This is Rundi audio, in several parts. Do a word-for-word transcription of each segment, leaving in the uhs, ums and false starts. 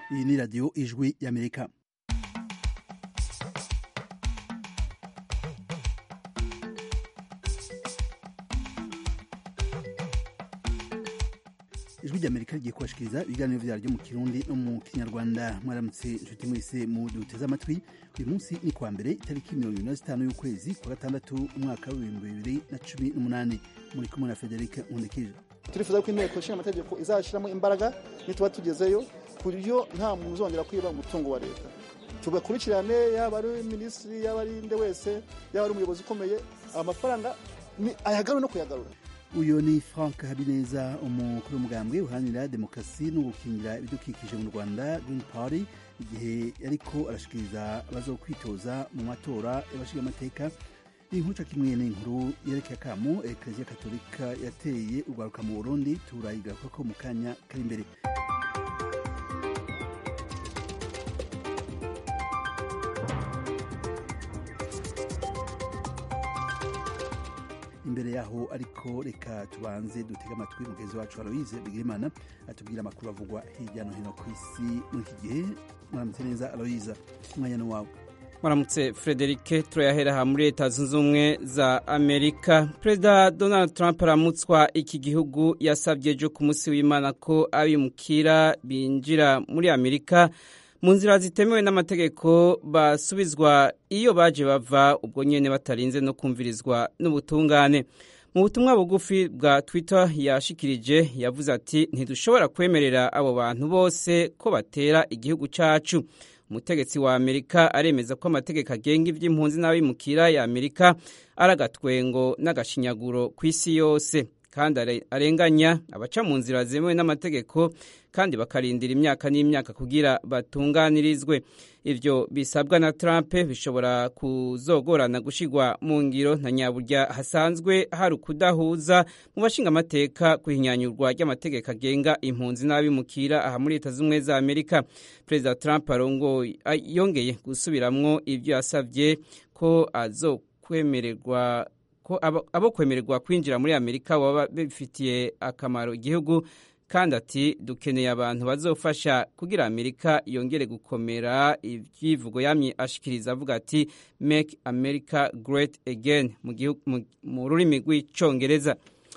Iyi ni radiyo ijwi y'Amerika. Ijwi ry'Amerika rigiye kubashikiriza ibiganiro vyaryo mu Kirundi no mu Kinyarwanda. Mwaramutse inshuti mwese mu duteze amatwi. Uyu munsi ni kwa mbere itariki mirongo ine na zitanu y'ukwezi kwa gatandatu umwaka w'ibihumbi bibiri na cumi n'umunani. Muri kumwe na Frederic Nkundikije. Turifuza ko inteko ishinga amategeko izashiramo imbaraga nituba tugezeyo kuryo nta muntu uzongera kwiba umutungo wa leta. Tugakurikirane yaba ari minisitiri yaba ari nde wese yaba ari umuyobozi ukomeye amafaranga ni ayagarura no kuyagarura. Uyo ni Frank Habineza, umukuru w'umugambwe uharanira demokarasi no gukingira ibidukikije mu Rwanda Green Party, igihe yariko arashikiriza abazokwitoza mu matora y'abashinga amateka. Inkuca kimwe n'inkuru yerekeye akamo Eklezia Katolika yateye urwaruka mu Burundi turayigaruka ko mu kanya kari imbere. Imbere yaho ariko reka tubanze dutega amatwi mugenzi wacu Aloise Bigirimana atubwira amakuru avugwa hirya no hino ku isi muri iki gihe. Mwaramutse neza Aloise, umwanya ni wawe. Mwaramutse Frederic, turayahera ha muri Leta Zunze Ubumwe za Amerika. Perezida Donald Trump aramutswa iki gihugu yasabye ejo ku munsi w'Imana ko abimukira binjira muri Amerika mu nzira zitemewe n'amategeko basubizwa iyo baje bava, ubwo nyene batarinze no kumvirizwa n'ubutungane. Mu butumwa bugufi bwa Twitter yashikirije yavuze ati ntidushobora kwemerera abo bantu bose ko batera igihugu cacu. Umutegetsi wa Amerika aremeza ko amategeko agenga ivy'impunzi n'abimukira ya Amerika aragatwengo n'agashinyaguro kw'isi yose, kandi arenganya abaca mu nzira zemewe n'amategeko kandi bakarindira imyaka n'imyaka kugira batunganirizwe. Ivyo bisabwa na Trump bishobora kuzogorana gushigwa mu ngiro na nyaburya hasanzwe hari ukudahuza mu bashinga amateka kuhinyanyurwa ry'amategeko agenga impunzi n'abimukira aha muri Leta Zunze za Amerika. Perezida Trump arongo yongeye gusubiramwo ivyo yasavye ko azokwemererwa ko abo kwemererwa kwinjira muri Amerika baba bifitiye akamaro igihugu, kandi ati dukeneye abantu bazofasha kugira Amerika yongere gukomera. Ivyivugo yamye ashikiriza avuga ati Make America Great Again mu gihugu mu rurimi rw'icongereza.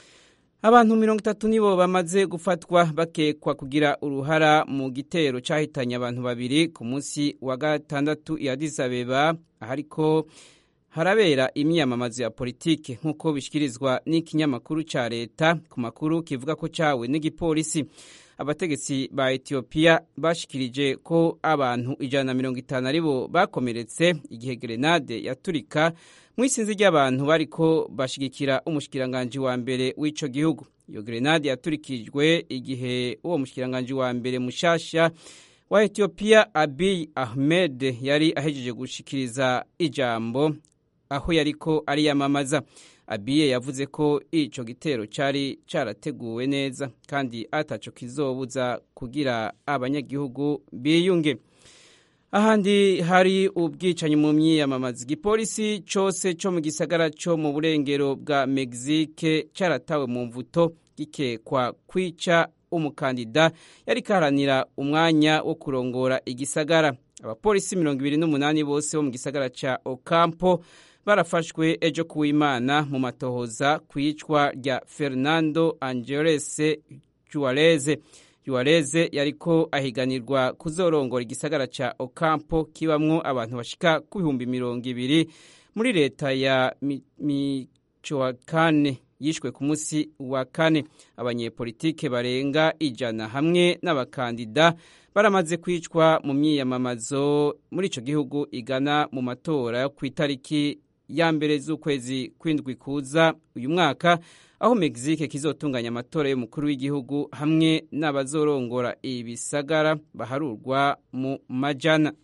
Abantu mirongo itatu nibo bamaze gufatwa bakekwa kugira uruhara mu gitero cahitanye abantu babiri ku munsi wa gatandatu i Addis Abeba, ahariko harabera imyamamazo ya politike nk'uko bishikirizwa n'ikinyamakuru ca leta ku makuru kivuga ko cawe n'igipolisi. Abategetsi ba Ethiopia bashikirije ko abantu ijana na mirongo itanu aribo bakomeretse igihe grenade yaturika mw'isinzi ry'abantu bariko bashigikira umushikiranganje wa mbere w'ico gihugu. Iyo grenade yaturikijwe igihe uwo mushikiranganje wa mbere mushasha wa Ethiopia Abiy Ahmed yari ahejeje gushikiriza ijambo aho yariko ariyamamaza. Abiye yavuze ko ico gitero cari carateguwe neza kandi ataco kizobuza kugira abanyagihugu biyunge. Ahandi hari ubwicanyi mu myiyamamaza. Igipolisi cose co mu gisagara co mu burengero bwa Mexique caratawe mu mvuto gikekwa kwica umukandida yari kaharanira umwanya wo kurongora igisagara. Abapolisi mirongo ibiri n'umunani bose bo mu gisagara ca Ocampo barafashwe ejo kuw'Imana mu matohoza kwicwa rya Fernando Angeles Juarez. Juarez yariko ahiganirwa kuzorongora igisagara ca Ocampo kibamwo abantu bashika ku bihumbi mirongo ibiri muri leta ya Michoacán. Yishwe ku munsi wa kane. Abanyepolitike barenga ijana hamwe n'abakandida baramaze kwicwa mu myiyamamazo muri ico gihugu igana mu matora yo kw'itariki ya mbere z'ukwezi kw'indwi kuza uyu mwaka, aho Mexique kizotunganya amatora y'umukuru w'igihugu hamwe n'abazorongora ibisagara baharurwa mu majana.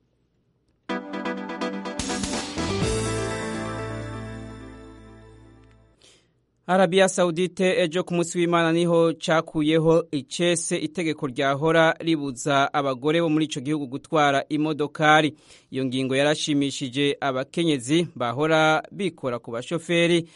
Arabia Saudite ejo ku munsi w'Imana niho cakuyeho icese itegeko ryahora ribuza abagore bo muri ico gihugu gutwara imodokari. Iyo ngingo yarashimishije abakenyezi bahora bikora ku bashoferi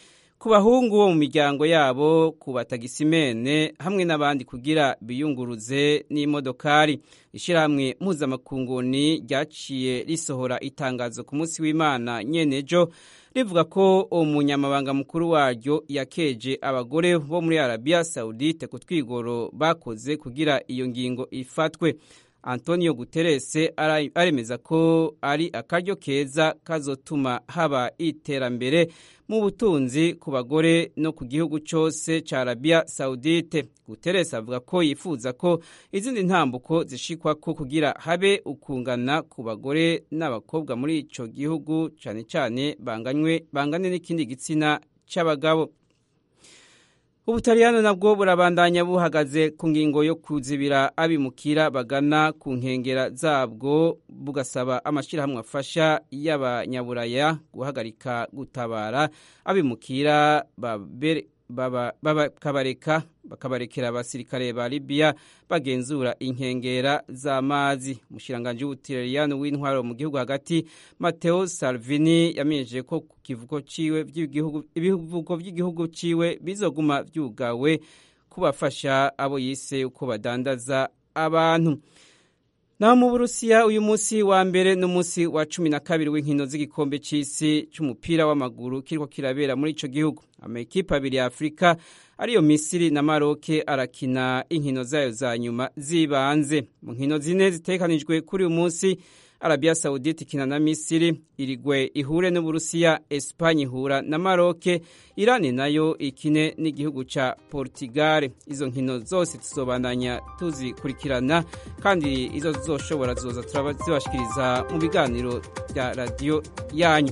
ku bahungu bo mu miryango yabo, ku batagisimene hamwe n'abandi kugira biyunguruze n'imodokari. Ishirahamwe mpuzamakunguni ryaciye risohora itangazo ku munsi w'Imana nyenejo rivuga ko umunyamabanga mukuru waryo yakeje abagore bo muri Arabia Saudite ku twigoro bakoze kugira iyo ngingo ifatwe. Antonio Guterres aremeza ko ari akaryo keza kazotuma haba iterambere mu butunzi ku bagore no ku gihugu cyose ca Arabia Saudite. Guterres avuga ko yifuza ko izindi ntambuko zishikwa ko kugira habe ukungana ku bagore n'abakobwa muri ico gihugu, cyane cyane banganywe bangane n'ikindi gitsina c'abagabo. Ubutaliyano nabwo burabandanya buhagaze ku ngingo yo kuzibira abimukira bagana ku nkengera zabwo, bugasaba amashirahamwe afasha y'abanyaburaya guhagarika gutabara abimukira babere bakabareka bakabarekera abasirikare ba Libya bagenzura inkengera z'amazi. Umushiranganje w'Ubutaliyano w'intwaro mu gihugu hagati Matteo Salvini yamenyeje ko ku kivugo ciwe by'igihugu ibivugo by'igihugu ciwe bizoguma vyugawe kubafasha abo yise uko badandaza abantu. Na mu Burusiya uyu munsi wa mbere n'umunsi wa cumi na kabiri w'inkino z'igikombe c'isi c'umupira w'amaguru kiriko kirabera muri ico gihugu. Amakipe abiri ya Afrika ariyo Misiri na Maroc arakina inkino zayo za nyuma zibanze. Mu nkino zine zitekanijwe kuri uyu munsi, Arabia Saudite ikina na Misiri, Irigwe ihure n'Uburusiya, Espanye ihura na Maroc, Irani nayo ikine n'igihugu ca Portugal. Izo nkino zose tuzobandanya tuzikurikirana kandi izo zoshobora zoza turabazibashikiriza mu biganiro bya radio yanyu.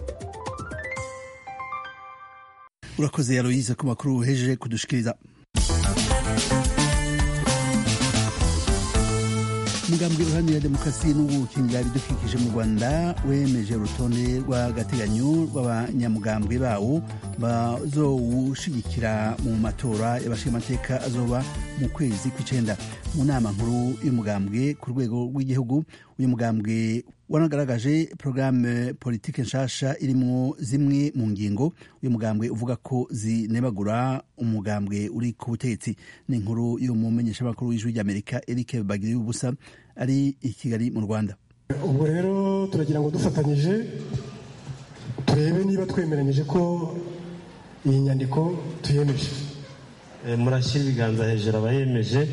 Urakoze Aloise ku makuru uhejeje kudushikiriza. Umugambwe uharanira demokarasi n'ubukingira ibidukikije mu Rwanda wemeje urutonde rw'agateganyo rw'abanyamugambwe bawo bazowushigikira mu matora y'abashingamateka azoba mu kwezi kw'icenda. Mu nama nkuru y'umugambwe ku rwego rw'igihugu, uyu mugambwe wanagaragaje programme politique nshasha irimwo zimwe mu ngingo uyu mugambwe uvuga ko zinebagura umugambwe uri ku butegetsi. Ni inkuru y'umumenyesha makuru w'ijwi ry'Amerika Eric Bagiri ubusa ari i Kigali mu Rwanda. Ubwo rero turagira ngo dufatanyije turebe niba twemeranyije ko iyi nyandiko tuyemeje. E, murashyira ibiganza hejuru abayemeje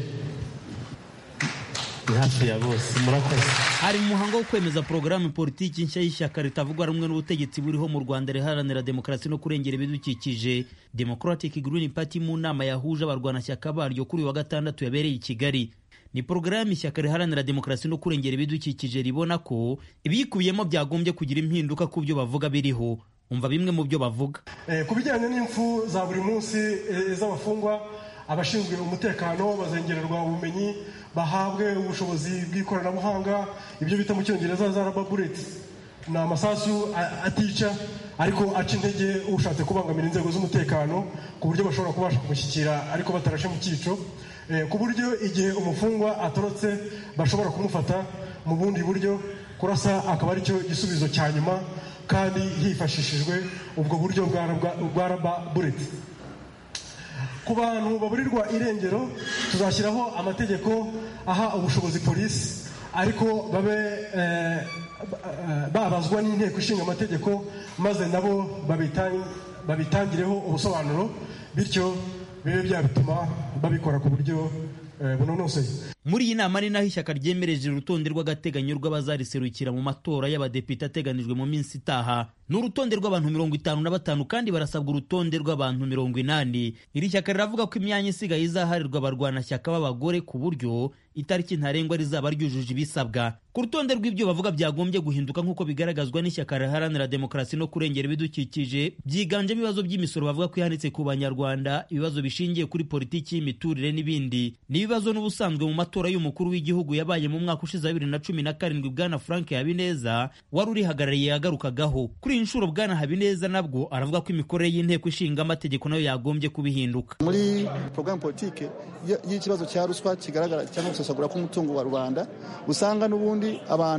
ni hafi ya bose. Murakoze. Hari muhango wo kwemeza programme politiki nshya y'ishyaka ritavugwa rumwe n'ubutegetsi buriho mu Rwanda riharanira demokarasi no kurengera ibidukikije Democratic Green Party mu nama yahuje abarwanashyaka baryo kuri wa gatandatu yabereye i Kigali. Ni programme ishyaka riharanira demokarasi no kurengera ibidukikije ribona ko ibiyikubiyemo byagombye kugira impinduka ku byo bavuga biriho. Umva bimwe mu byo bavuga. Eh, kubijyanye n'imfu za buri munsi e, z'abafungwa, abashinzwe umutekano bazengererwa ubumenyi, bahabwe ubushobozi bw'ikoranabuhanga, ibyo bita mu Cyongereza za rubber bullets. Na amasasu atica ariko aca intege ushatse kubangamira inzego z'umutekano ku buryo bashobora kubasha kumushyikira ariko batarashe mu cyico, e, ku buryo igihe umufungwa atorotse bashobora kumufata mu bundi buryo, kurasa akaba ari cyo gisubizo cya nyuma kandi hifashishijwe ubwo buryo bwa rubber bullets. Ku bantu baburirwa irengero tuzashyiraho amategeko aha ubushobozi polisi ariko babe eh, babazwa n'inteko ishinga amategeko maze nabo babitangireho ubusobanuro bityo bibe byabituma babikora ku buryo eh, bunonoseye. Muri iyi nama ni naho ishyaka ryemereje urutonde rw'agateganyo rw'abazariserukira mu matora y'abadepite ateganijwe mu minsi itaha. Ni urutonde rw'abantu mirongo itanu na batanu kandi barasabwa urutonde rw'abantu mirongo inani. Iri shyaka riravuga ko imyanya isigaye izaharirwa abarwanashyaka b'abagore ku buryo itariki ntarengwa rizaba ryujuje ibisabwa. Ku rutonde rw'ibyo bavuga byagombye guhinduka nk'uko bigaragazwa n'ishyaka riharanira demokarasi no kurengera ibidukikije, byiganjemo ibibazo by'imisoro bavuga ko ihanitse ku Banyarwanda, ibibazo bishingiye kuri politiki y'imiturire n'ibindi. Ni ibibazo n'ubusanzwe mu matora y'umukuru w'igihugu yabaye mu mwaka ushize wa bibiri na cumi na karindwi Bwana Frank Habineza wari urihagarariye yagarukagaho. Kuri iyi nshuro Bwana Habineza nabwo aravuga ko imikorere y'inteko ishinga amategeko nayo yagombye kubihinduka. Muri programme politique y'ikibazo cya ruswa kigaragara cyangwa gusesagura k'umutungo wa rubanda, usanga n'ubundi abantu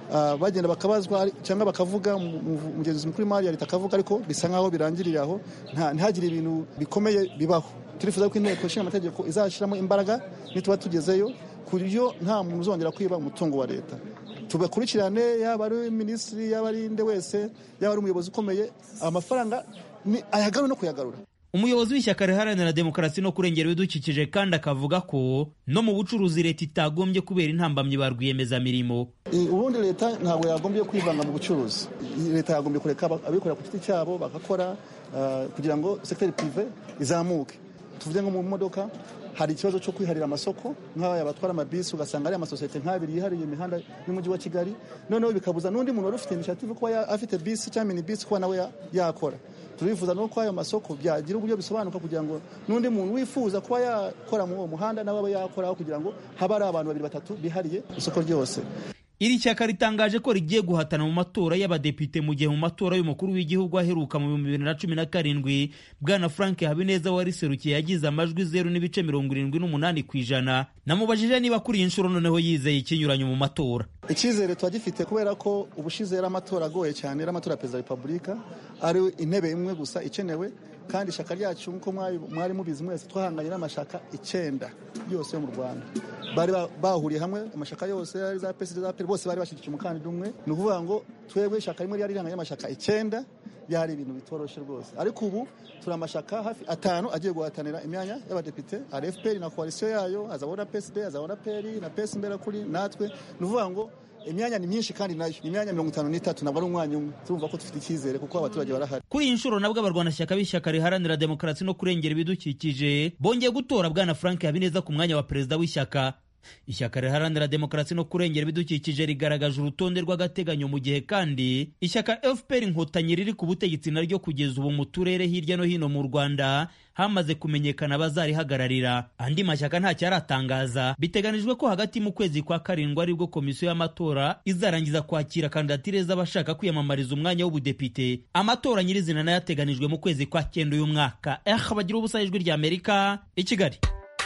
uh, bagenda bakabazwa cyangwa bakavuga umugenzuzi mukuru w'imari ya leta akavuga ariko bisa nkaho birangirira aho ntihagire ibintu bikomeye bibaho. Turifuza ko inteko ishinga amategeko izashiramo imbaraga nituba tugezeyo kuryo nta muntu uzongera kwiba umutungo wa leta. Tubakurikirane yaba ari minisitiri yaba ari nde wese yaba ari umuyobozi ukomeye amafaranga ni ayagarura no kuyagarura. Umuyobozi w'ishyaka riharanira demokarasi no kurengera ibidukikije kandi akavuga ko no mu bucuruzi leta itagombye kubera intambamyi ba rwiyemezamirimo. Ubundi leta ntabwo yagombye kwivanga mu bucuruzi. Leta yagombye kureka abikorera ku giti cyabo bagakora uh, kugira ngo secteur privé izamuke. Tuvuze ngo mu modoka hari ikibazo cyo kwiharira amasoko nk'aba yabatwara amabisi ugasanga ari amasosiyete nk'abiri yihariye imihanda y'umujyi wa Kigali, noneho bikabuza n'undi muntu wari ufite initiative kuba afite bisi cyangwa mini bisi kuba nawe yakora. Turifuza no ko ayo masoko byagira uburyo bisobanuka kugira ngo n'undi muntu wifuza kuba yakora mu muhanda nawe abe yakora kugira ngo haba ari abantu babiri batatu bihariye isoko ryose. Iri shyaka ritangaje ko rigiye guhatana mu matora y'abadepite mu gihe mu matora y'umukuru w'igihugu aheruka mu bibiri na cumi na karindwi bwana Frank Habineza wariserukiye yagize amajwi zeru n'ibice mirongo irindwi n'umunani ku ijana. Namubajije niba kuri iyi nshuro noneho yizeye ikinyuranyo mu matora. Icyizere twagifite kubera ko ubushize yari amatora agoye cyane, yari amatora ya perezida wa repubulika, ari intebe imwe gusa ikenewe, kandi ishyaka ryacu nk'uko mwari mubizi mwese twahanganye n'amashaka icyenda yose yo mu Rwanda. Bari bahuriye hamwe amashaka yose ari za P S D za P R bose bari bashyigikiye umukandida umwe. Ni ukuvuga ngo twebwe ishyaka rimwe ryari rihanganye n'amashaka icyenda, byari ibintu bitoroshe rwose. Ariko ubu turi amashaka hafi atanu agiye guhatanira imyanya y'abadepite, ari F P R na koalisiyo yayo, azabona P S D, azabona P R na P S mbera kuri natwe. Ni ukuvuga ngo imyanya ni myinshi kandi nayo imyanya mirongo itanu n'itatu nabwo ari umwanya umwe. Turumva ko dufite icyizere kuko abaturage barahari. Kuri iyi nshuro nabwo abarwanashyaka b'ishyaka riharanira demokarasi no kurengera ibidukikije bongeye gutora bwana Frank Habineza ku mwanya wa perezida w'ishyaka. Ishyaka riharanira demokarasi no kurengera ibidukikije rigaragaje urutonde rw'agateganyo mu gihe kandi ishyaka F P R Inkotanyi riri ku butegetsi naryo kugeza ubu mu turere hirya no hino mu Rwanda hamaze kumenyekana abazarihagararira. Andi mashyaka nta cyaratangaza. Biteganijwe ko hagati mu kwezi kwa karindwi aribwo komisiyo y'amatora izarangiza kwakira kandidatire z'abashaka kwiyamamariza umwanya w'ubudepite. Amatora nyirizina nayo yateganijwe mu kwezi kwa cyenda uyu mwaka. Eh bagira ubusa ijwi rya Amerika i Kigali.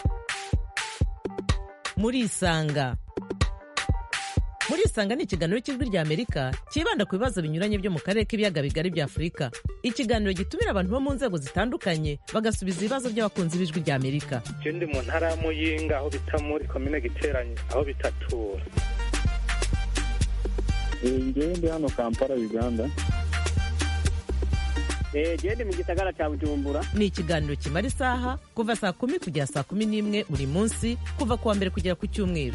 Muri Isanga. Muri Isanga ni ikiganiro cy'ijwi rya Amerika kibanda ku bibazo binyuranye byo mu karere k'ibiyaga bigari bya Afurika. Ikiganiro gitumira abantu bo mu nzego zitandukanye bagasubiza ibibazo by'abakunzi b'ijwi rya Amerika. Je ndi mu ntara ya Muyinga aho bita muri commune Giteranye aho bitatura. Ngiye ndi hano Kampala Uganda. Eh je mu gisagara cya Bujumbura. Ni ikiganiro kimara isaha kuva saa kumi kugera saa kumi n'imwe buri munsi kuva kuwa mbere kugera ku cyumweru.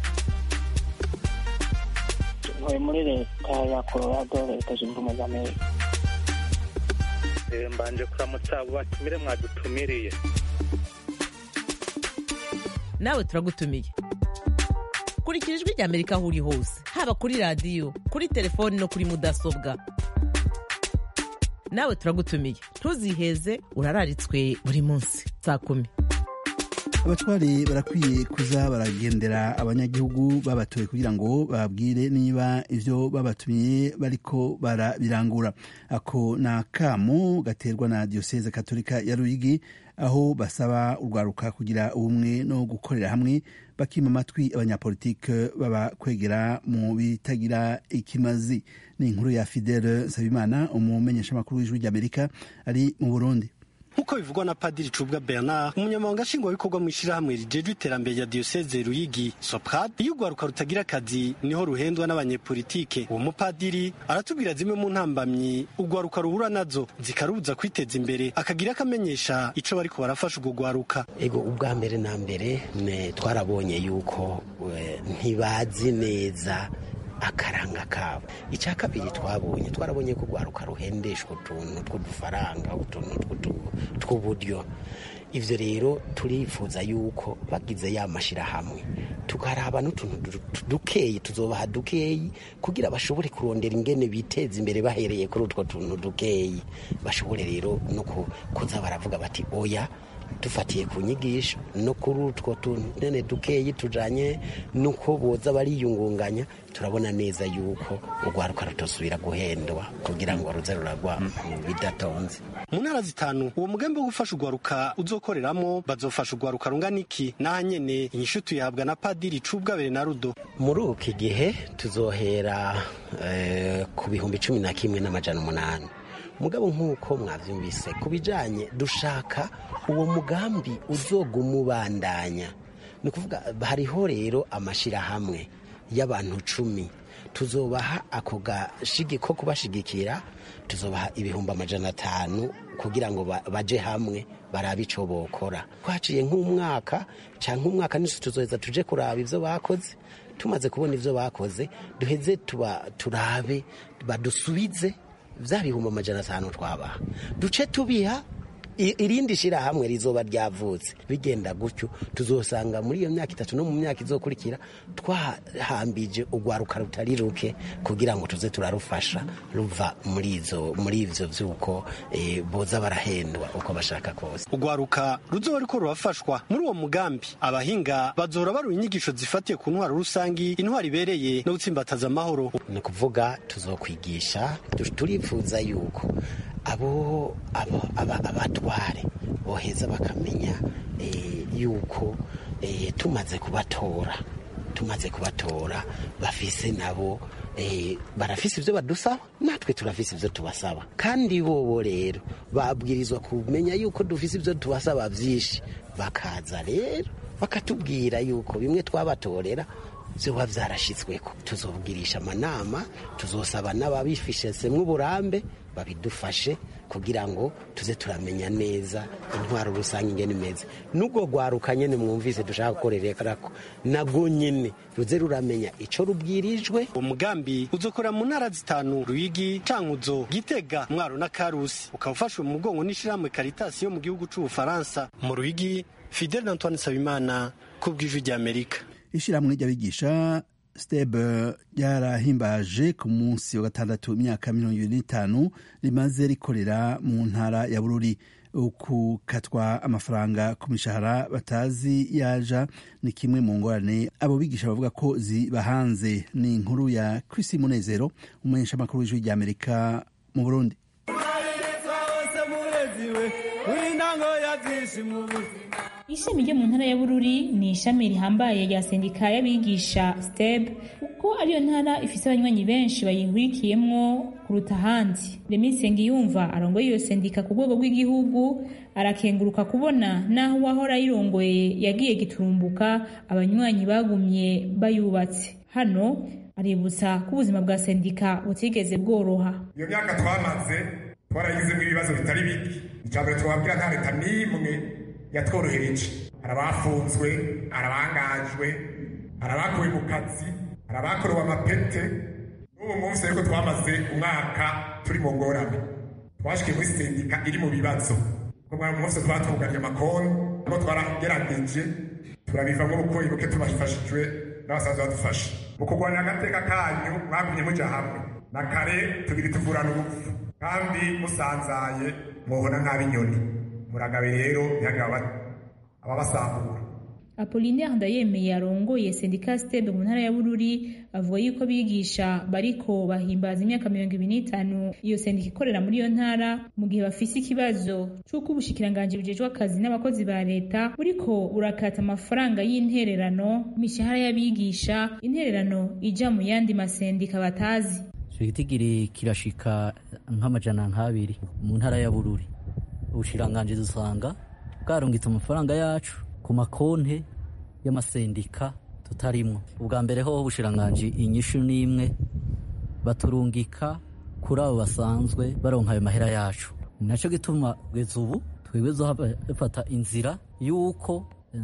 Ntuye muri leta ya Colorado leta zunze ubumwe za Amerika. Eh mbanje kuramutsa abo batumire mwadutumiriye. Nawe turagutumiye. Kurikira ijwi rya Amerika aho uri hose, haba kuri radio, kuri telefoni no kuri mudasobwa. Nawe turagutumiye. Ntuziheze urararitswe buri munsi saa kumi. Abatware barakwiye kuza baragendera abanyagihugu babatoye kugira ngo babwire niba ivyo babatumiye bariko barabirangura. Ako na kamo gaterwa na Diocese Katolika ya Ruyigi aho basaba urwaruka kugira ubumwe no gukorera hamwe bakima amatwi abanyapolitike baba kwegera mu bitagira ikimazi. Ni inkuru ya Fidele Nsabimana umumenyesha makuru w'ijwi rya Amerika ari mu Burundi. Nkuko bivugwa na Padiri Cubwa Bernard umunyamabanga nshingwabikorwa mu ishirahamwe rijeje iterambere ya Diocese Ruyigi Soprad, iyo urwaruka rutagira akazi niho ruhendwa n'abanyepolitike. Uwo mupadiri aratubwira zimwe mu ntambamyi urwaruka ruhura nazo zikarubuza kwiteza imbere, akagira akamenyesha ico bariko barafasha urwo rwaruka. Ego ubwa mbere na mbere twarabonye yuko ntibazi neza akaranga kabo. Icya kabiri twabonye twarabonye ko rwaruka ruhendeshwa utuntu tw'udufaranga, utuntu tw'uburyo. Ivyo rero turifuza yuko bagize ya mashirahamwe tukaraba n'utuntu dukeyi, tuzobaha dukeyi kugira bashobore kurondera ingene biteza imbere bahereye kuri utwo tuntu dukeyi. Bashobore rero no kuza baravuga bati oya dufatiye ku nyigisho no kuri utwo tunene dukeyi tujanye nuko boza bariyungunganya turabona neza yuko urwaruka rutosubira guhendwa kugira ngo ruze ruragwa bidatonze. Mu ntara zitanu uwo mugambi wo gufasha urwaruka uzokoreramo bazofasha urwaruka rungana iki naho nyene inyishu tuyihabwa na Padiri Cubwa Benarudo. Muri uki gihe tuzohera eh, ku bihumbi cumi na kimwe n'amajana umunani. Mugabo nk'uko mwavyumvise kubijanye dushaka uwo mugambi uzogumubandanya. Ni kuvuga hariho rero amashira hamwe y'abantu cumi tuzobaha ako gashigi ko kubashigikira tuzobaha ibihumbi amajana atanu kugira ngo baje hamwe barabe ico bokora. Twaciye nk'umwaka canke umwaka nisi tuzoheza tuje kuraba ivyo bakoze, tumaze kubona ivyo bakoze duheze tuba turabe badusubize vya bihumbi amajana atanu twabaha duce tubiha irindi shira hamwe rizoba ryavutse. Bigenda gutyo tuzosanga muri iyo myaka itatu no mu myaka izokurikira twahambije urwaruka rutari ruke kugira ngo tuze turarufasha ruva muri izo muri ivyo vyuko e, boza barahendwa uko bashaka kose. Urwaruka ruzoba riko rurafashwa muri uwo mugambi. Abahinga bazora baru inyigisho zifatiye ku ntwaro rusangi, intwaro ibereye no gutsimbataza amahoro. Ni kuvuga tuzokwigisha, turifuza yuko abo abo abatware boheza bakamenya e, yuko e, tumaze kubatora tumaze kubatora bafise nabo e, barafise ivyo badusaba natwe turafise ivyo tubasaba, kandi bobo rero babwirizwa kumenya yuko dufise ivyo tubasaba vyinshi, bakaza rero bakatubwira yuko bimwe twabatorera vyoba vyarashitsweko. Tuzobwirisha amanama, tuzosaba n'ababifishesemwo uburambe babidufashe kugira ngo tuze turamenya neza intwaro rusange ingene imeze. Nubwo rwaruka nyene mwumvise dushaka gukorerako nabwo nyene ruze ruramenya ico rubwirijwe. Umugambi uzokora mu ntara zitanu: Ruyigi, Cankuzo, Gitega, Mwaro na Karusi. Ukabufashwe mu mugongo n'ishirahamwe Caritas yo mu gihugu c'Ubufaransa. Mu Ruyigi, Fidel Antoine Sabimana ku bw'Ijwi ry'Amerika. Ishirahamwe ry'abigisha Steb ryarahimbaje ku munsi wa gatandatu imyaka mirongo ibiri n'itanu rimaze rikorera mu ntara ya Bururi. Ukukatwa amafaranga ku mishahara batazi yaja ni kimwe mu ngorane abo bigisha bavuga ko zibahanze. Ni inkuru ya Chris Munezero, umumenyeshamakuru w'Ijwi ry'Amerika mu Burundi. Ishami ryo mu ntara ya Bururi ni ishami rihambaye rya sendika y'abigisha Steb, kuko ariyo ntara ifise abanywanyi benshi bayihurikiyemwo kuruta ahandi. Remi Nsengiyumva arongoye iyo sendika ku rwego rw'igihugu arakenguruka kubona naho uwahora ayirongoye yagiye giturumbuka abanywanyi bagumye bayubatse. Hano aributsa ko ubuzima bwa sendika butigeze bworoha. Iyo myaka twamaze twarayigizemo ibibazo bitari bike. Icambere twabwira nta leta n'imwe yatworohereje. Arabafunzwe, arabangajwe, arabakuwe mu kazi, arabakorewe amapete. N'ubu munsi ariko twamaze umwaka turi mu ngorane. Twashikiye muri sendika iri mu bibazo. Ko mwari munsi twatwugariye amakonti, no twaragerageje turabivamo uko ibuke tubashishijwe n'abasanzwe badufasha. Mu kurwanya agateka kanyu mwagumye muja hamwe. Na kare tubiri tuvurana ubupfu. Kandi musanzaye muhona nk'abinyoni. Muragabe rero yagaba ababasambura. Apollinaire Ndayemeye arongoye sendika Steb mu ntara ya Bururi avuga yuko bigisha bariko bahimbaza imyaka mirongo ibiri n'itanu iyo sendika ikorera muri iyo ntara, mu gihe bafise ikibazo c'uko ubushikiranganje bujejwe akazi n'abakozi ba leta buriko urakata amafaranga y'intererano imishahara y'abigisha, intererano ija mu yandi masendika batazi. Igitigiri kirashika nk'amajana nk'abiri mu ntara ya Bururi. Ubushiranganje dusanga bwarungitse amafaranga yacu ku makonte y'amasendika tutarimwo. Ubwa mbere ho ubushiranganje inyishu n'imwe baturungika kuri abo basanzwe baronka ayo mahera yacu. Naco gituma bweze ubu twebwe zohafata inzira yuko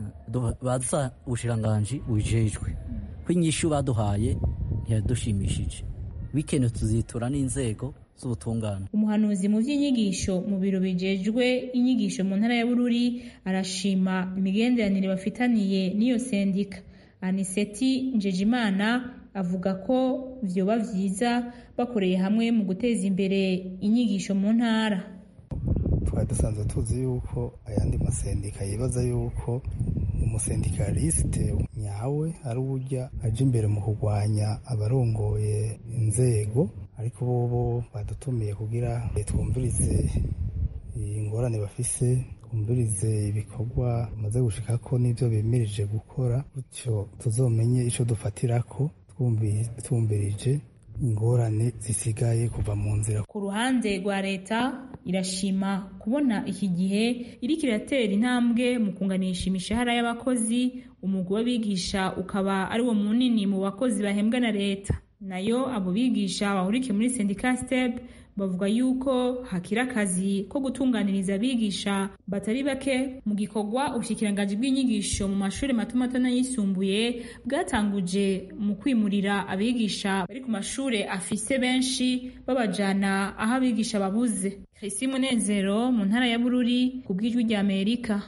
baza ubushiranganje bujejwe ko inyishu baduhaye ntiyadushimishije, bikene tuzitura n'inzego z'ubutungane. Umuhanuzi mu vy'inyigisho mu biro bijejwe inyigisho mu ntara ya Bururi arashima imigenderanire bafitaniye n'iyo sendika. Aniseti Njejimana avuga ko vyoba vyiza bakoreye hamwe mu guteza imbere inyigisho mu ntara. twari dusanzwe tuzi yuko ayandi masendika yibaza yuko umusendikaliste nyawe ari uburya aje imbere mu kurwanya abarongoye inzego, ariko bobo badutumiye kugira twumvirize ingorane bafise, twumvirize ibikorwa bamaze gushikako n'ivyo bemereje gukora, gutyo tuzomenye ico dufatirako twumvirije ingorane zisigaye kuva mu nzira. Ku ruhande rwa leta irashima kubona iki gihe iriko iratera intambwe mu kunganisha imishahara y'abakozi, umugwi w'abigisha ukaba ari wo munini mu bakozi bahembwa na leta. Nayo abo bigisha bahurikiye muri sendika STEB bavuga yuko hakira akazi ko gutunganiriza abigisha batari bake mu gikorwa ubushikiranganji bw'inyigisho mu mashuri mato mato n'ayisumbuye bwatanguje mu kwimurira abigisha bari ku mashuri afise benshi babajana aho abigisha babuze. Chrisi Munezero mu ntara ya Bururi ku bw'ijwi rya Amerika.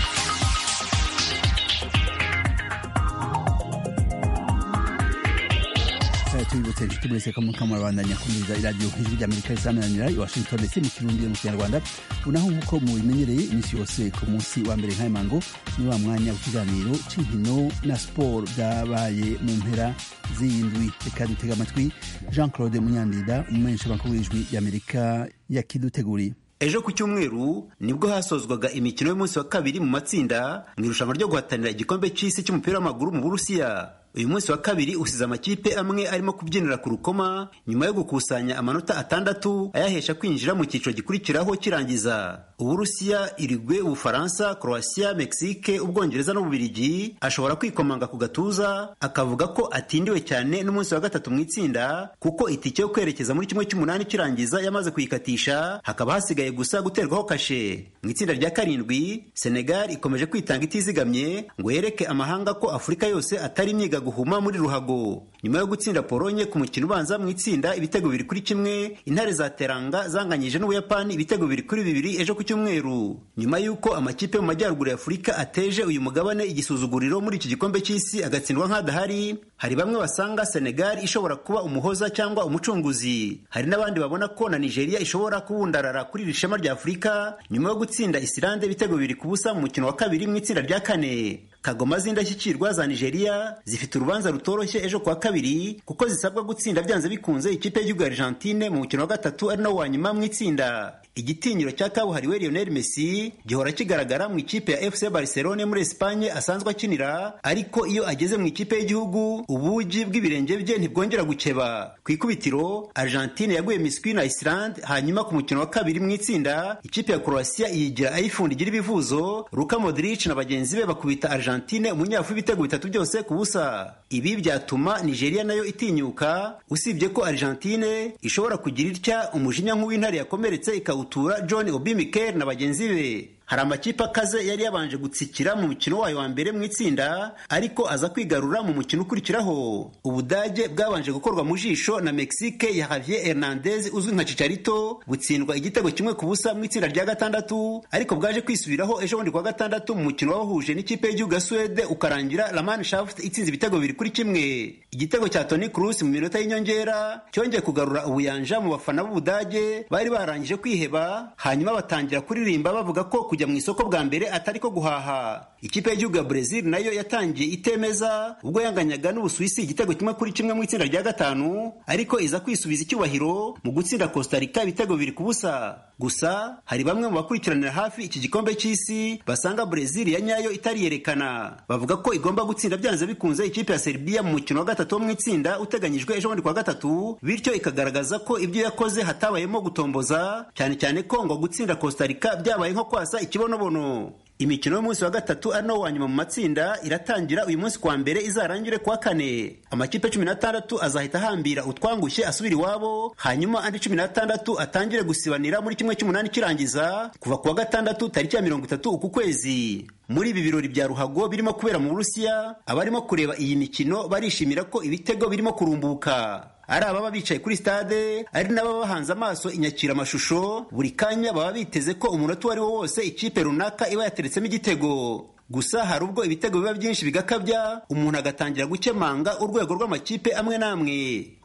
tubibutse inshuti mwese ko muriko murabandanya kumviriza iradiyo ijwi ry'Amerika isamananira i Washington D C mu Kirundi mu Kinyarwanda. Unaho nk'uko mubimenyereye iminsi yose ku munsi wa mbere nk'aya mango ni wa mwanya w'ikiganiro c'inkino na sport byabaye mu mpera z'indwi. Reka dutega amatwi Jean Claude Munyandida umumenyesha makuru w'ijwi ry'Amerika yakiduteguriye. Ejo ku cyumweru nibwo hasozwaga imikino y'umunsi wa kabiri mu matsinda mu irushanwa ryo guhatanira igikombe c'isi cy'umupira w'amaguru mu Burusiya. Uyu munsi wa kabiri usize amakipe amwe arimo kubyinira ku rukoma nyuma yo gukusanya amanota atandatu ayahesha kwinjira mu cyiciro gikurikiraho kirangiza. Uburusiya, Uruguay, Ubufaransa, Croatia, Mexique, Ubwongereza n'Ububirigi ashobora kwikomanga ku gatuza akavuga ko atindiwe cyane n'umunsi wa gatatu mu itsinda kuko itike yo kwerekeza muri kimwe cy'umunani kirangiza yamaze kuyikatisha, hakaba hasigaye gusa guterwaho kashe. Mu itsinda rya karindwi Senegal ikomeje kwitanga itizigamye ngo yereke amahanga ko Afurika yose atari imyiga guhuma muri ruhago. Nyuma yo gutsinda Polonye ku mukino ubanza mu itsinda ibitego bibiri kuri kimwe, intare za Teranga zanganyije n'Ubuyapani ibitego bibiri kuri bibiri ejo ku cyumweru. Nyuma yuko amakipe mu majyaruguru ya Afurika ateje uyu mugabane igisuzuguriro muri iki gikombe cy'isi agatsindwa nk'adahari, hari bamwe basanga Senegal ishobora kuba umuhoza cyangwa umucunguzi. Hari n'abandi babona ko na Nigeria ishobora kubundarara kuri iri shema rya Afurika nyuma yo gutsinda Islande ibitego bibiri ku busa mu mukino wa kabiri mu itsinda rya kane. Kagoma z'indashyikirwa za Nigeria zifite urubanza rutoroshye ejo kwa kabiri kuko zisabwa gutsinda byanze bikunze ikipe y'igihugu Argentine mu mukino wa gatatu ari nawo wa nyuma mu itsinda. Igitinyiro cya kabuhariwe Lionel Messi gihora kigaragara mu ikipe ya F C Barcelona muri Espagne asanzwe akinira, ariko iyo ageze mu ikipe y'igihugu ubugi bw'ibirenge bye ntibwongera gukeba. Ku ikubitiro Argentine yaguye miswi na Islande, hanyuma ku mukino wa kabiri mu itsinda ikipe ya Croatia yigira ayifundigira ibivuzo, Luka Modric na bagenzi be bakubita Argentine umunyafu ibitego bitatu byose ku busa. Ibi byatuma Nigeria nayo itinyuka, usibye ko Argentine ishobora kugira itya umujinya nk'uw'intare yakomeretse ikawutura John Obi Mikel na bagenzi be. Hari amakipe akaze yari yabanje gutsikira mu mukino wayo wa mbere mu itsinda, ariko aza kwigarura mu mukino ukurikiraho. Ubudage bwabanje gukorwa mu jisho na Mexique ya Javier Hernandez uzwi nka Chicharito, butsindwa igitego kimwe ku busa mu itsinda rya gatandatu, ariko bwaje kwisubiraho ejo bundi kwa gatandatu mu mukino wahuje n'ikipe y'igihugu ya Swede ukarangira La Mannschaft itsinze ibitego bibiri kuri kimwe. Igitego cya Toni Kroos mu minota y'inyongera cyongeye kugarura ubuyanja mu bafana b'Ubudage bari barangije kwiheba, hanyuma batangira kuririmba bavuga ko kujya mu isoko bwa mbere atari ko guhaha. Ikipe y'igihugu ya Brazil nayo yatangiye itemeza ubwo yanganyaga n'Ubusuwisi igitego kimwe kuri kimwe mu itsinda rya gatanu, ariko iza kwisubiza icyubahiro mu gutsinda Costa Rica ibitego bibiri ku busa. Gusa hari bamwe mu bakurikiranira hafi iki gikombe cy'isi basanga Brazil ya nyayo itariyerekana, bavuga ko igomba gutsinda byanze bikunze ikipe ya Serbia mu mukino wa gatatu mu itsinda uteganyijwe ejo bundi kwa gatatu, bityo ikagaragaza ko ibyo yakoze hatabayemo gutomboza, cyane cyane ko ngo gutsinda Costa Rica byabaye nko kwasa ikibonobono. Imikino y'umunsi wa gatatu ari nawo wa nyuma mu matsinda iratangira uyu munsi kwa mbere izarangire kwa kane. Amakipe cumi n'atandatu azahita ahambira utwangushye asubira iwabo, hanyuma andi cumi n'atandatu atangire gusibanira muri kimwe cy'umunani kirangiza kuva kuwa gatandatu tariki ya mirongo itatu uku kwezi. Muri ibi birori bya ruhago birimo kubera mu Burusiya, abarimo kureba iyi mikino barishimira ko ibitego birimo kurumbuka. Ari ababa bicaye kuri stade, ari n'ababa bahanze amaso inyakira amashusho, buri kanya baba biteze ko umunota wari wo wose ikipe runaka iba yateretsemo igitego. Gusa hari ubwo ibitego biba byinshi bigakabya, umuntu agatangira gukemanga urwego rw'amakipe amwe n'amwe.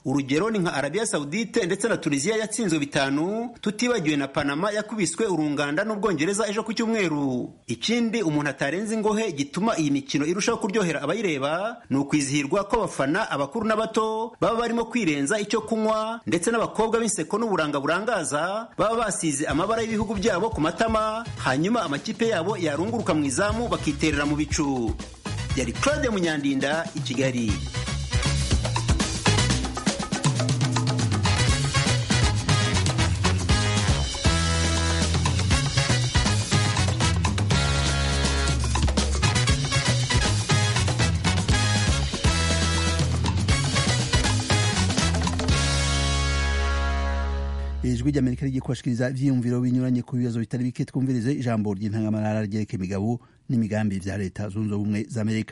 urugero ni nka Arabia Saudite ndetse na Tunisia yatsinzwe bitanu, tutibagiwe na Panama yakubiswe urunganda n'Ubwongereza ejo ku cyumweru. Ikindi umuntu atarenze ingohe gituma iyi mikino irushaho kuryohera abayireba ni ukwizihirwa ko abafana abakuru n'abato baba barimo kwirenza icyo kunywa, ndetse n'abakobwa b'inseko n'uburanga burangaza baba basize amabara y'ibihugu byabo ku matama, hanyuma amakipe yabo yarunguruka mu izamu bakiterera mu bicu. Yari Claude Munyandinda i Kigali. ijwi ry'Amerika rigiye kubashikiriza ivyiyumviro binyuranye ku bibazo bitari bike. Twumvirize ijambo ry'intangamarara ryereka imigabo n'imigambi vya leta zunze ubumwe za Amerika.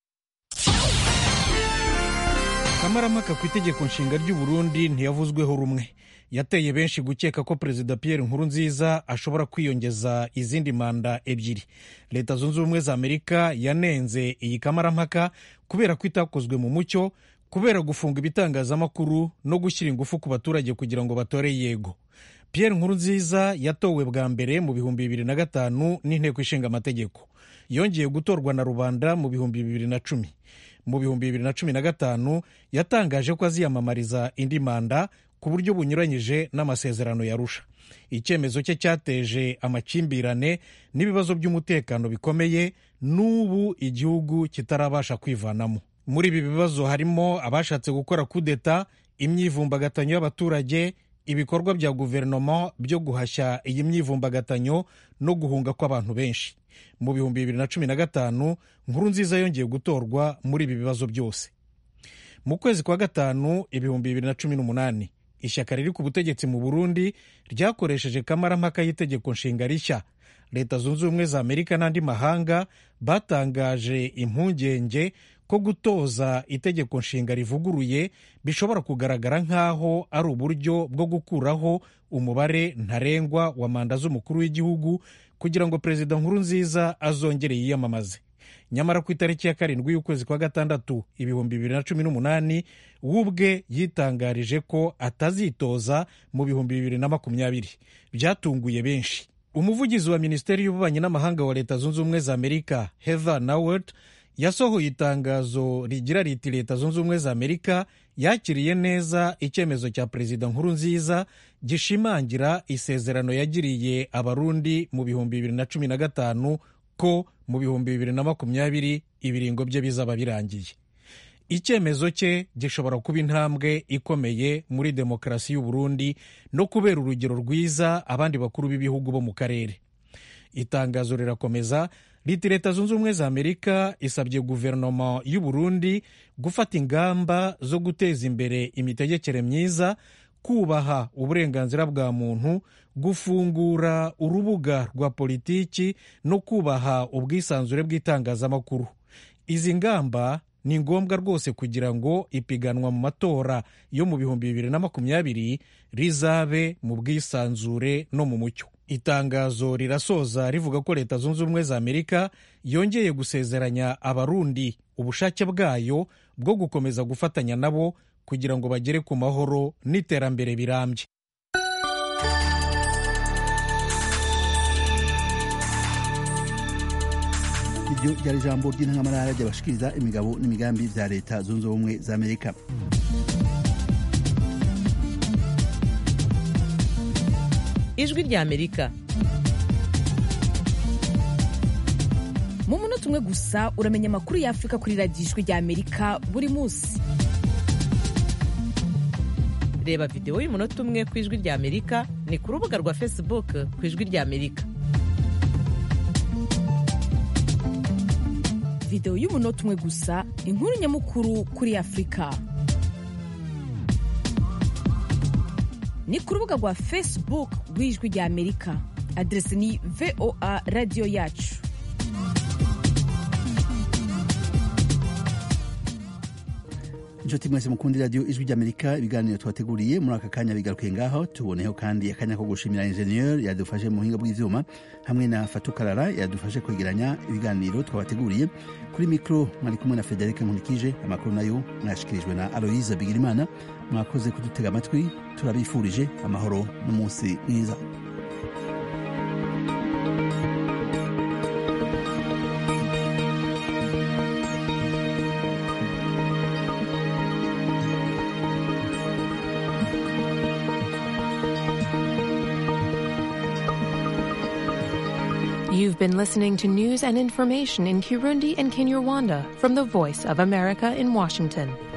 Kamarampaka ku itegeko nshinga ry'u Burundi ntiyavuzweho rumwe, yateye benshi gukeka ko Perezida Pierre Nkurunziza ashobora kwiyongeza izindi manda ebyiri. Leta zunze ubumwe za Amerika yanenze iyi kamarampaka kubera ko itakozwe mu mucyo, kubera gufunga ibitangazamakuru no gushyira ingufu ku baturage kugira ngo batore yego. Pierre Nkurunziza yatowe bwa mbere mu bihumbi bibiri na gatanu n'inteko ishinga amategeko, yongeye gutorwa na rubanda mu bihumbi bibiri na cumi. Mu bihumbi bibiri na cumi na gatanu yatangaje ko aziyamamariza indi manda ku buryo bunyuranyije n'amasezerano yarusha. Icyemezo cye cyateje amakimbirane n'ibibazo by'umutekano bikomeye, n'ubu igihugu kitarabasha kwivanamo. Muri ibi bibazo harimo abashatse gukora kudeta, imyivumbagatanyo y'abaturage, ibikorwa bya guverinoma byo guhashya iyi myivumbagatanyo no guhunga kw'abantu benshi. Mu bihumbi bibiri na cumi na gatanu Nkurunziza yongeye gutorwa muri ibi bibazo byose. Mu kwezi kwa gatanu ibihumbi bibiri na cumi n'umunani ishyaka riri ku butegetsi mu Burundi ryakoresheje kamarampaka y'itegeko nshinga rishya. Leta zunze ubumwe za Amerika n'andi mahanga batangaje impungenge ko gutoza itegeko nshinga rivuguruye bishobora kugaragara nk'aho ari uburyo bwo gukuraho umubare ntarengwa wa manda z'umukuru w'igihugu kugira ngo Perezida Nkurunziza azongere yiyamamaze. Nyamara ku itariki ya karindwi y'ukwezi kwa gatandatu ibihumbi bibiri na cumi n'umunani wubwe yitangarije ko atazitoza mu bihumbi bibiri na makumyabiri. Byatunguye benshi. Umuvugizi wa Minisiteri y'Ububanyi n'Amahanga wa Leta zunze ubumwe za Amerika Heather Nauert yasohoye itangazo rigira riti Leta zunze ubumwe za Amerika yakiriye neza icyemezo cya Perezida Nkurunziza gishimangira isezerano yagiriye abarundi mu bihumbi bibiri na cumi na gatanu ko mu bihumbi bibiri na makumyabiri ibiringo bye bizaba birangiye. Icyemezo cye gishobora kuba intambwe ikomeye muri demokarasi y'u Burundi no kubera urugero rwiza abandi bakuru b'ibihugu bo mu karere. Itangazo rirakomeza riti Leta zunze ubumwe za Amerika isabye guverinoma y'u Burundi gufata ingamba zo guteza imbere imitegekere myiza, kubaha uburenganzira bwa muntu, gufungura urubuga rwa politiki no kubaha ubwisanzure bw'itangazamakuru. Izi ngamba ni ngombwa rwose kugira ngo ipiganwa mu matora yo mu bihumbi bibiri na makumyabiri rizabe mu bwisanzure no mu mucyo. Itangazo rirasoza rivuga ko Leta zunze ubumwe za Amerika yongeye gusezeranya abarundi ubushake bwayo bwo gukomeza gufatanya nabo kugira ngo bagere ku mahoro n'iterambere birambye. Iryo ryari ijambo ry'intangamarara ry'abashikiriza imigabo n'imigambi vya Leta zunze ubumwe za Amerika. Ijwi rya Amerika. Mu munota umwe gusa uramenya amakuru ya Afrika kuri radiyo Ijwi rya Amerika buri munsi. Reba video y'umunota umwe ku Ijwi rya Amerika ni ku rubuga rwa Facebook ku Ijwi rya Amerika. Video y'umunota umwe gusa, inkuru nyamukuru kuri Afrika. Ni ku rubuga rwa Facebook rw'Ijwi rya Amerika. Adresi ni V O A Radio Yacu. inshuti mwese mukundi radiyo ijwi ry'amerika ibiganiro twateguriye muri aka kanya bigaruke ngaho tuboneho kandi akanya ko gushimira ingenieur yadufashe mu buhinga bw'ivyuma hamwe na fatukarara yadufashe kwegeranya ibiganiro twabateguriye. Kuri mikro mwari kumwe na Frederic Nkulikije, amakuru nayo mwashikirijwe na Aloise Bigirimana. Mwakoze kudutega amatwi, turabifurije amahoro n'umunsi mwiza. You've been listening to news and information in Kirundi and Kinyarwanda from the Voice of America in Washington.